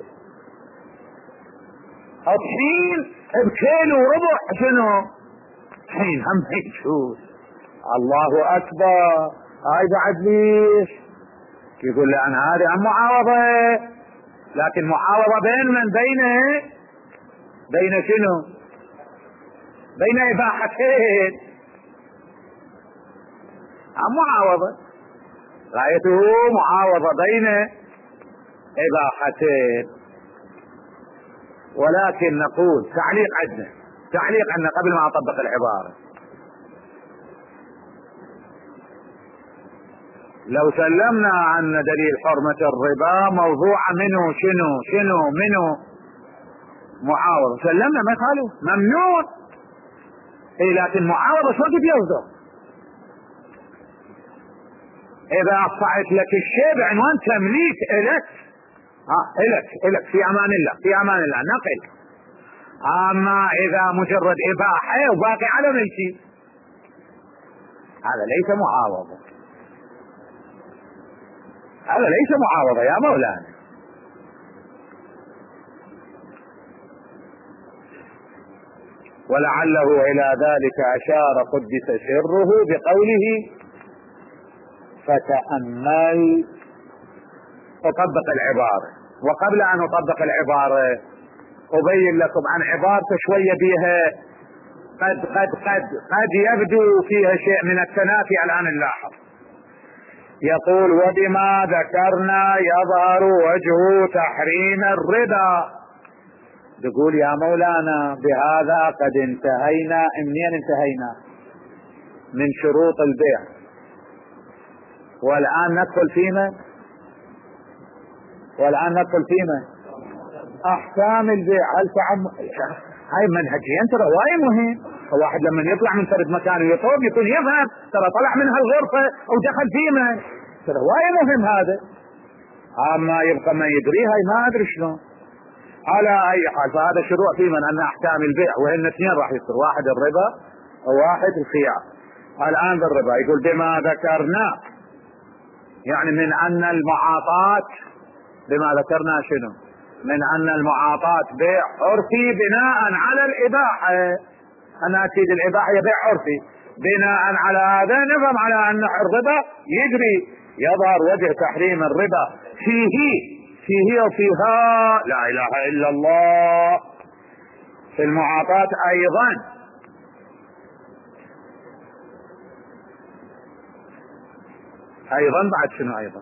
الطحين بكيلو وربع شنو؟ حين هم ما يجوز. الله أكبر. هاي بعد ليش؟ يقول لأن هذه عن معاوضة، لكن معاوضة بين من؟ بين بين شنو؟ بين إباحتين، عن معاوضة، غايته معاوضة بين إباحتين. ولكن نقول تعليق عندنا، تعليق عندنا قبل ما أطبق العبارة. لو سلمنا عن دليل حرمة الربا موضوع منه شنو شنو منه معاوضة، سلمنا ما يخالف ممنوع. إيه لكن معاوضة شو قد يصدر؟ إذا أصعت لك الشيء بعنوان تمليك إلك، ها إلك إلك في أمان الله، في أمان الله نقل. أما إذا مجرد إباحة وباقي على ملكي، هذا ليس معاوضة، هذا ليس معاوضة يا مولانا. ولعله إلى ذلك أشار قدس سره بقوله فتأمل. أطبق العبارة، وقبل أن أطبق العبارة أبين لكم عن عبارة شوية بها قد قد قد قد يبدو فيها شيء من التنافي الآن نلاحظ. يقول وبما ذكرنا يظهر وجه تحريم الربا. يقول يا مولانا بهذا قد انتهينا. منين انتهينا؟ من شروط البيع. والآن ندخل فيما والآن ندخل فيما أحكام البيع. هل تعم هاي منهجيا ترى وايد مهم. الواحد لما يطلع من فرد مكان ويطوب يكون يفهم ترى طلع من هالغرفة أو دخل فيما، ترى وايد مهم هذا. أما يبقى ما يدري هاي ما أدري شلون. على أي حال فهذا شروع في من أن أحكام البيع، وهن اثنين راح يصير، واحد الربا وواحد الخيار. الآن بالربا يقول بما ذكرنا، يعني من أن المعاطات، بما ذكرنا شنو؟ من أن المعاطات بيع عرفي بناء على الإباحة. أنا أكيد الإباحة بيع عرفي، بناء على هذا نفهم على أن الربا يجري. يظهر وجه تحريم الربا فيه فيه وفيها لا إله إلا الله. في المعاطات أيضا أيضا بعد شنو أيضا؟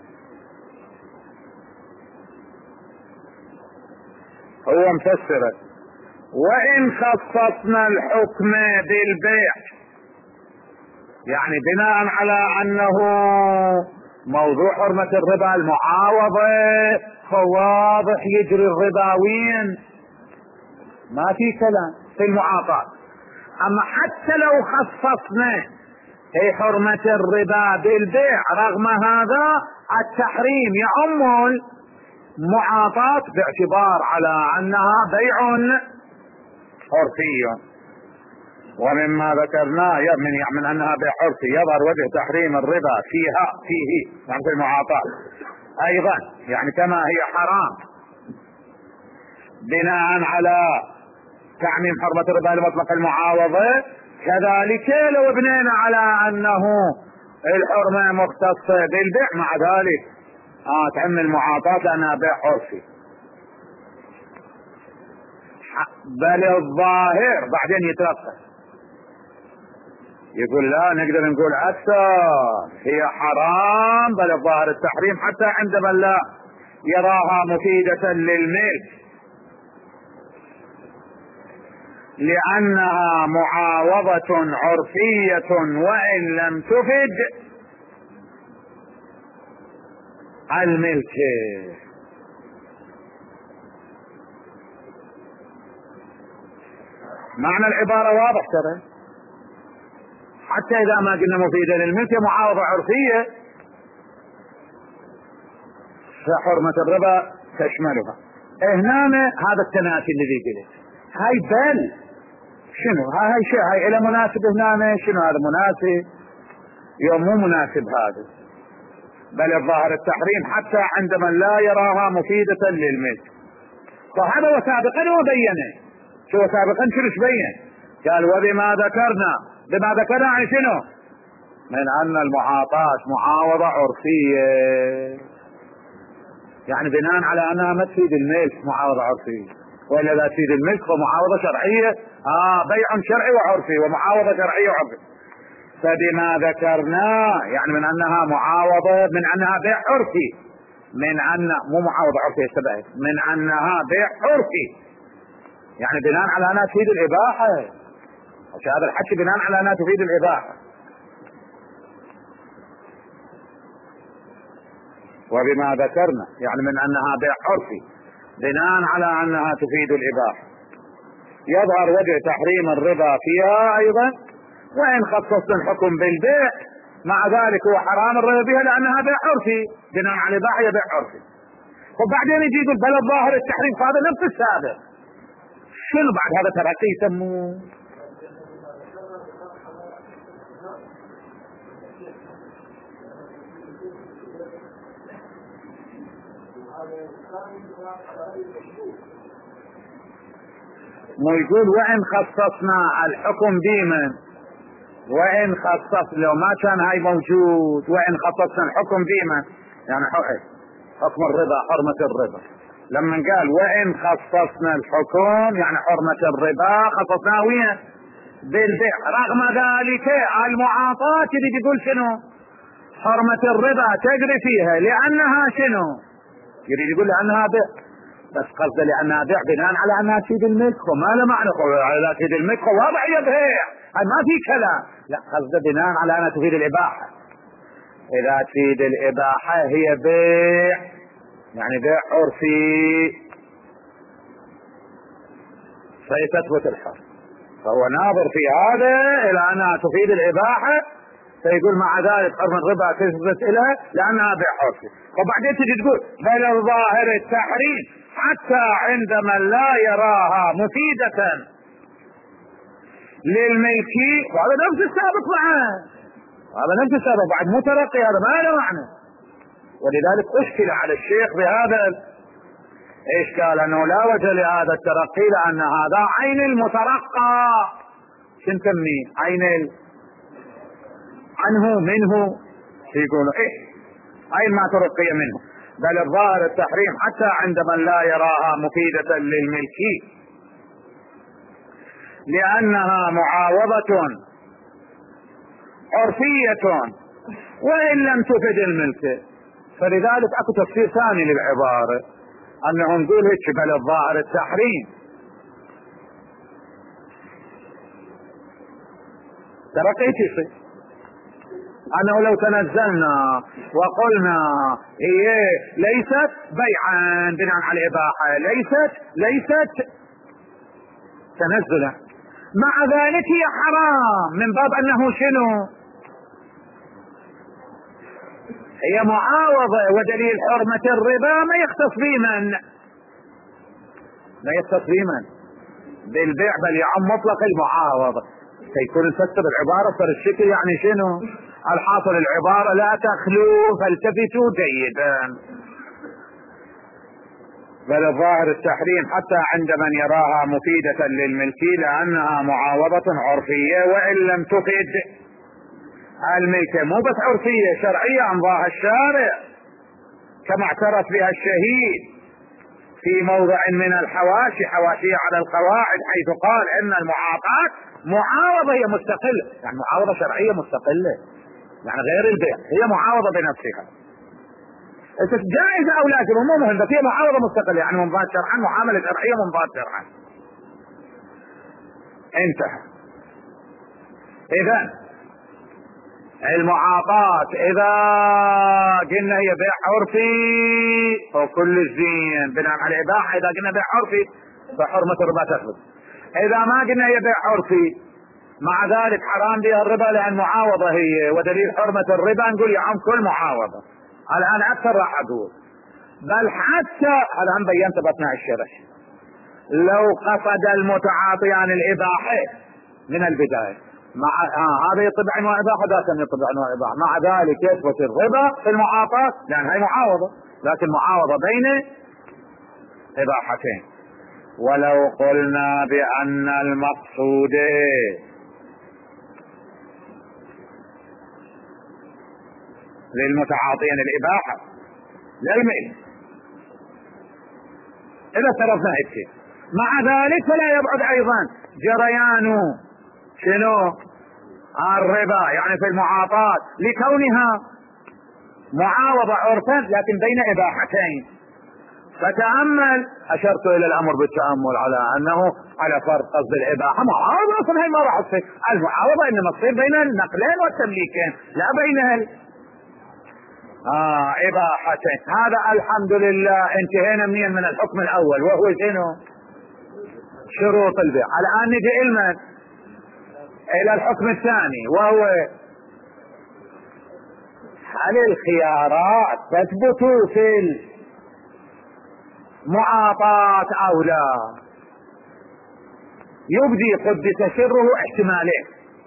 هو مفسره وإن خصصنا الحكم بالبيع، يعني بناء على أنه موضوع حرمة الربا المعاوضة فواضح يجري الربا وين؟ ما في كلام في المعاطات. أما حتى لو خصصنا هي حرمة الربا بالبيع، رغم هذا التحريم يعم المعاطات باعتبار على أنها بيع عرفي. ومما ذكرناه من من أنها بيع عرفي يظهر وجه تحريم الربا فيها فيه يعني في المعاطات أيضا، يعني كما هي حرام بناء على تعميم حرمة الربا لمطلق المعاوضة، كذلك لو بنينا على أنه الحرمة مختصة بالبيع مع ذلك آه تعم المعاطات لأنها بيع عرفي. بل الظاهر بعدين يترقى يقول لا نقدر نقول أكثر، هي حرام بل الظاهر التحريم حتى عند من لا يراها مفيدة للملك، لأنها معاوضة عرفية وإن لم تفد الملك. معنى العبارة واضح ترى، حتى إذا ما قلنا مفيدة للملك معاوضة عرفية فحرمة الربا تشملها. هنا هذا التنافي الذي قلت هاي بل شنو هاي شيء هاي إلى مناسب هنا، شنو هذا مناسب يوم مو مناسب هذا، بل الظاهر التحريم حتى عند من لا يراها مفيدة للملك. فهذا وسابقا وبينه، شو سابقا شنو بين؟ قال وبما ذكرنا، بما ذكرنا عن شنو؟ من أن المعاطاة معاوضة عرفية، يعني بناء على أنها ما تفيد الملك معاوضة عرفية، وإلا لا تفيد الملك فمعاوضة شرعية، آه بيع شرعي وعرفي ومعاوضة شرعية وعرفي. فبما ذكرنا يعني من أنها معاوضة، من أنها بيع عرفي، من أن مو معاوضة عرفية اشتبهت، من أنها بيع عرفي يعني بناء على أنها تفيد الإباحة، هذا الحكي بناء على أنها تفيد الإباحة. وبما ذكرنا يعني من أنها بيع عرفي بناء على أنها تفيد الإباحة. يظهر وجه تحريم الربا فيها أيضا، وإن خصصنا الحكم بالبيع مع ذلك هو حرام الربا بها لأنها بيع عرفي بناء على الإباحة هي بيع عرفي. وبعدين يجي يقول بل الظاهر التحريم، هذا نفس السابق. شنو بعد هذا ترقي يسموه؟ مو يقول وإن خصصنا الحكم بمن، وإن خصص لو ما كان هاي موجود، وإن خصصنا الحكم بمن يعني حكم الربا حرمة الربا، لما قال وإن خصصنا الحكم يعني حرمة الربا خصصناه وين؟ بالبيع. رغم ذلك المعاطاة اللي يقول شنو؟ حرمة الربا تجري فيها لأنها شنو؟ يريد يقول لأنها بيع، بس قصده لأنها بيع بناء على أنها تفيد الملك، وما له معنى على تفيد الملك واضح هي بيع، هاي ما في كلام، لا قصده بناء على أنها تفيد الإباحة. إذا تفيد الإباحة هي بيع يعني بيع عرفي فيتثبت الحرم، فهو ناظر في هذا إلى أنها تفيد الإباحة، فيقول مع ذلك حرم الربا تثبت إلها لأنها بيع عرفي. وبعدين تجي تقول بل الظاهر التحريم حتى عند من لا يراها مفيدة للملكي، وهذا نفس السابق معه، هذا نفس السابق بعد مترقي، هذا ما له معنى. ولذلك أشكل على الشيخ بهذا إشكال أنه لا وجه لهذا الترقي، لأن هذا عين المترقى، شو نسميه؟ عين ال... عنه منه يقولوا إيه عين ما ترقي منه. بل الظاهر التحريم حتى عند من لا يراها مفيدة للملكي لأنها معاوضة عرفية وإن لم تفد الملك. فلذلك أكو تفسير ثاني للعبارة، أنه نقول هيك بل الظاهر التحريم ترقيت يصير أنه لو تنزلنا وقلنا هي ليست بيعا بناء على الإباحة، ليست ليست تنزلا، مع ذلك هي حرام من باب أنه شنو؟ هي معاوضة، ودليل حرمة الربا ما يختص بمن، ما يختص بمن بالبيع بل يعم مطلق المعاوضة. فيكون نفسر العبارة صار الشكل يعني شنو؟ الحاصل العبارة لا تخلو فالتفتوا جيدا. بل الظاهر التحريم حتى عند من يراها مفيدة للملكي لأنها معاوضة عرفية وإن لم تفد الملك، مو بس عرفية شرعية أمضاها الشارع كما اعترف بها الشهيد في موضع من الحواشي حواشية على القواعد، حيث قال إن المعاطاة معاوضة هي مستقلة، يعني معاوضة شرعية مستقلة، يعني غير البيع، هي معاوضة بنفسها. جائزة أو لازم مو مهم، بس هي معاوضة مستقلة، يعني منضبط شرعا، معاملة شرعية منضبط شرعا. انتهى. إذا المعاطاة إذا قلنا هي بيع عرفي وكل الزين بناء على الإباحة، إذا قلنا بيع عرفي فحرمة الربا تثبت. إذا ما قلنا هي بيع عرفي مع ذلك حرام بها الربا لأن معاوضة هي، ودليل حرمة الربا نقول يعم كل معاوضة. الآن أكثر راح أقول بل حتى الآن بينت بأثناء الشرح لو قصد المتعاطيان الإباحة من البداية. مع آه هذا يطلب عنوان إباحة، ذاك يطلب عنوان إباحة، مع ذلك يثبت الربا في المعاطاة لأن هي معاوضة، لكن معاوضة بين إباحتين. ولو قلنا بأن المقصود للمتعاطين الإباحة لا الميل، إذا صرفنا هيك، مع ذلك فلا يبعد أيضا جريان شنو الربا يعني في المعاطاة لكونها معاوضة عرفا لكن بين إباحتين. فتأمل، أشرت إلى الأمر بالتأمل على أنه على فرق قصد الإباحة معاوضة أصلا هي ما راح تصير، المعاوضة إنما تصير بين النقلين والتمليكين لا بين ال... آه إباحتين. هذا الحمد لله انتهينا منين من الحكم الأول وهو شنو شروط البيع. الآن نجي إلمن إلى الحكم الثاني وهو هل الخيارات تثبت في المعاطاة أو لا. يبدي قدس سره احتمالين.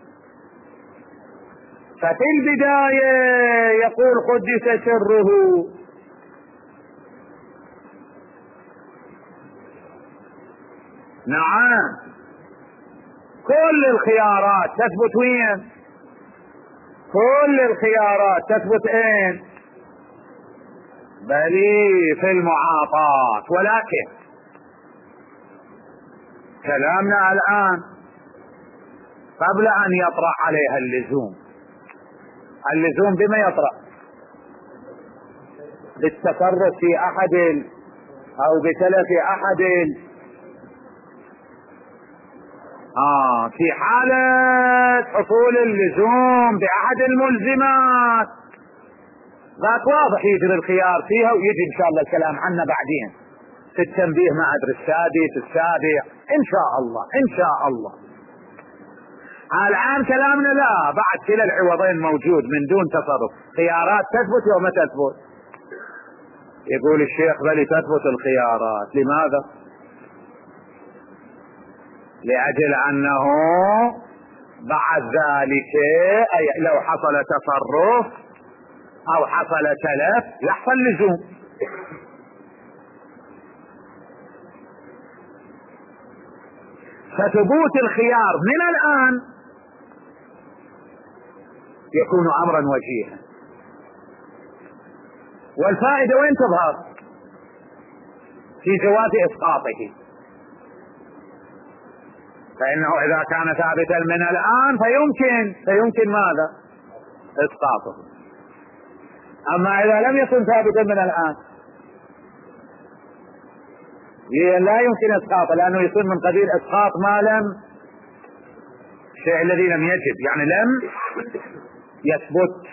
ففي البداية يقول قدس سره نعم كل الخيارات تثبت وين؟ كل الخيارات تثبت اين؟ بلي في المعاطاة. ولكن كلامنا الآن قبل أن يطرح عليها اللزوم، اللزوم بما يطرح بالتصرف في أحد أو بتلف أحد آه في حالة حصول اللزوم بأحد الملزمات ذاك واضح يجري الخيار فيها، ويجي إن شاء الله الكلام عنه بعدين في التنبيه ما أدري السادس السابع إن شاء الله إن شاء الله. الآن كلامنا لا، بعد كلا العوضين موجود من دون تصرف. خيارات تثبت وما تثبت؟ يقول الشيخ بل تثبت الخيارات. لماذا؟ لأجل أنه بعد ذلك أي لو حصل تصرف أو حصل تلف يحصل لزوم. فثبوت الخيار من الآن يكون أمرا وجيها. والفائدة وين تظهر؟ في جواز إسقاطه. فإنه إذا كان ثابتا من الآن فيمكن فيمكن ماذا؟ إسقاطه. أما إذا لم يكن ثابتا من الآن لا يمكن إسقاطه، لأنه يصير من قبيل إسقاط ما لم الشيء الذي لم يجب، يعني لم يثبت.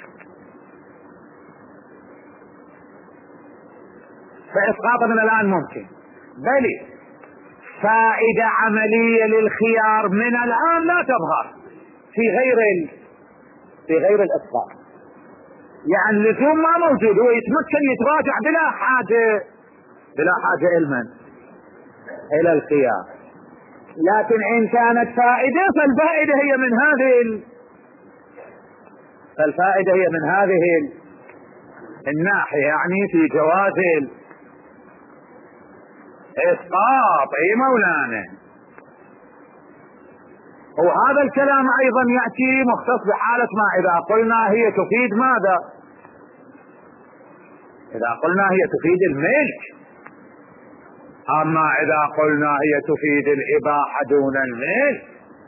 فإسقاطه من الآن ممكن، بل فائدة عملية للخيار من الآن لا تظهر في غير ال... في غير الإسقاط. يعني اللزوم ما موجود، هو يتمكن يتراجع بلا حاجة بلا حاجة إلمن إلى الخيار. لكن إن كانت فائدة فالفائدة هي من هذه ال... فالفائدة هي من هذه ال... الناحية، يعني في جواز ال... إسقاط. أي مولانا. وهذا الكلام أيضا يأتي مختص بحالة ما إذا قلنا هي تفيد ماذا؟ إذا قلنا هي تفيد الملك. أما إذا قلنا هي تفيد الإباحة دون الملك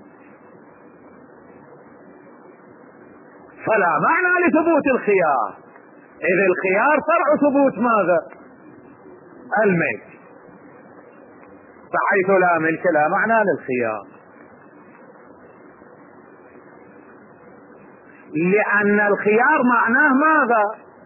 فلا معنى لثبوت الخيار، إذ الخيار فرع ثبوت ماذا؟ الملك. فحيث لا ملك لا معنى للخيار، لأن الخيار معناه ماذا؟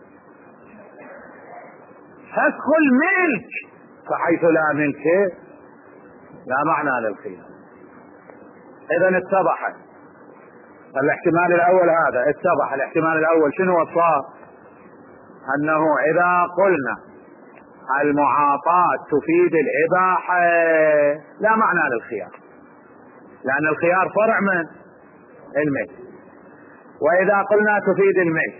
فسخ الملك. فحيث لا ملك لا معنى للخيار. إذن اتضح الاحتمال الأول، هذا اتضح الاحتمال الأول شنو الصواب؟ أنه إذا قلنا المعاطاة تفيد الإباحة لا معنى للخيار، لأن الخيار فرع من الميت. وإذا قلنا تفيد الميت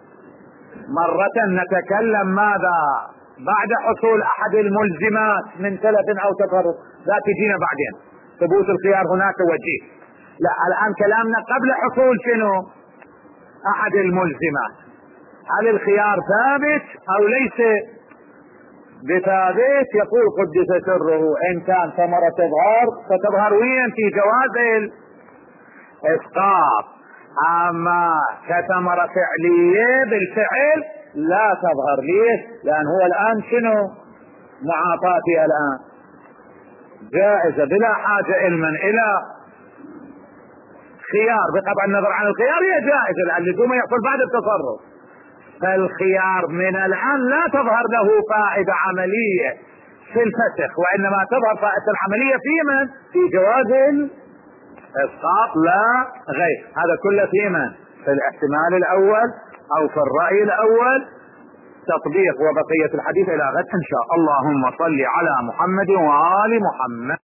مرة نتكلم ماذا بعد حصول أحد الملزمات من تلف أو تفرق، لا تجينا بعدين ثبوت الخيار هناك وجيه، لا الآن كلامنا قبل حصول شنو أحد الملزمات. هل الخيار ثابت أو ليس بثابت؟ يقول قدس سره إن كان ثمرة تظهر فتظهر وين في جواز الإسقاط، أما كثمرة فعلية بالفعل لا تظهر. ليش؟ لأن هو الآن شنو معاطاتي الآن جائزة بلا حاجة علما إلى خيار، بقطع النظر عن الخيار هي جائزة لأن اللزوم يحصل بعد التصرف. فالخيار من الآن لا تظهر له فائدة عملية في الفسخ، وإنما تظهر فائدة العملية في من؟ في جواز الإسقاط لا غير. هذا كله في من؟ في الاحتمال الأول أو في الرأي الأول. تطبيق وبقية الحديث إلى غد إن شاء الله. اللهم صل على محمد وآل محمد.